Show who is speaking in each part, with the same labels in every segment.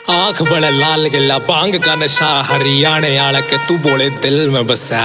Speaker 1: आंख बड़े लाल गिला बांग का नशा हरियाणे आला के तू बोले दिल में बसा।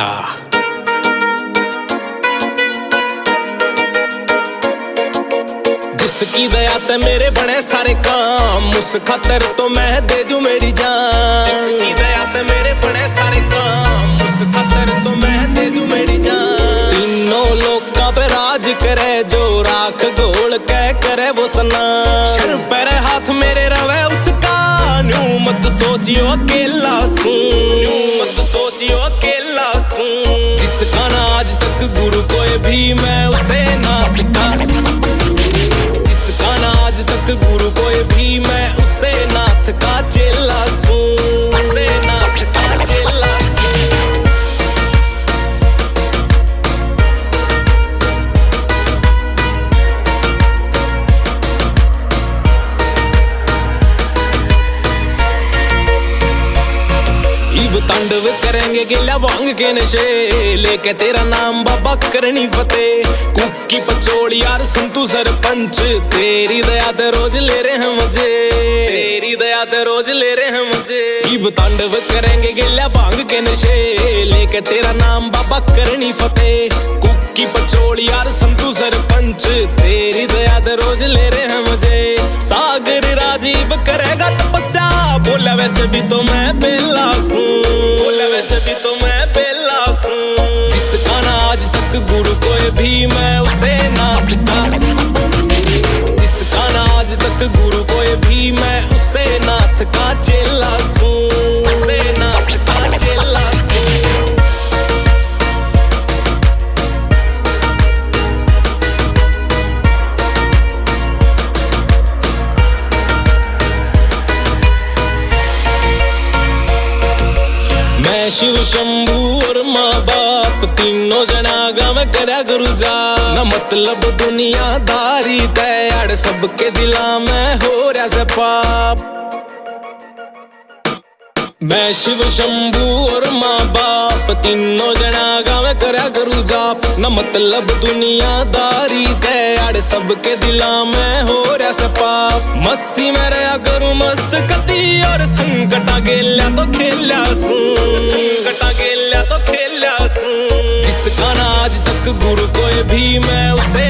Speaker 1: जिसकी दया ते मेरे बड़े सारे काम, उस खातर तो मैं दे दूं मेरी जान। जिसकी दया ते मेरे बड़े सारे काम, उस खातर तो मैं दे दूं मेरी जान। तीनों लोका पे राज करे जो राख घोल कह करे वो सना। सिर पर हाथ मेरे रवे उसका, न्यू मत सोचियो अकेला सू, न्यू मत सोचियो अकेला सू। जिसका ना आज तक गुरु कोई भी मैं उसे ना थिका, जिसका ना आज तक गुरु कोई भी मैं उसे नाथ का चेला सू, उसे नाथ का चेला सू। तांडव करेंगे गिला भांग के नशे, लेके तेरा नाम बाबा करनी फतेह। कुक्की पचोड़ी यार सुन तू सरपंच, तेरी दया ते रोज ले रहे हैं मजे, तेरी दया ते रोज ले रहे हैं मजे। इब तांडव करेंगे गिला भांग के नशे, लेके तेरा नाम बाबा करनी फतेह। कुक्की पचोड़ी यार सुन तू सरपंच, तेरी दया ते रोज ले रहे हैं मजे। सागर राजीव करेगा तपस्या, बोला वैसे भी तो मैं बेला सू, बोला वैसे भी तो मैं बेला सू। जिसका ना आज तक गुरु कोई भी मैं उसे नाथ का, जिसका ना आज तक गुरु कोई भी मैं उसे नाथ का चेला सू, उसे नाथ का चेला सू। मैं शिव शंभू और माँ बाप तीनों जना गाँव करा गुरु जा। न मतलब दुनियादारी तैयार सबके दिला में हो रहा से पाप। मैं शिव शंभू और माँ बाप तीनों जना गाँव करा गुरु जाप। न मतलब दुनियादारी तैयार सबके दिला में हो रहा से पाप। मस्ती में रहा करूँ मस्त कती, और संकटा गेल्या तो खेल्या सू, संकटा गेल्या तो खेल्या सू। जिसका ना आज तक गुरु कोई भी मैं उसे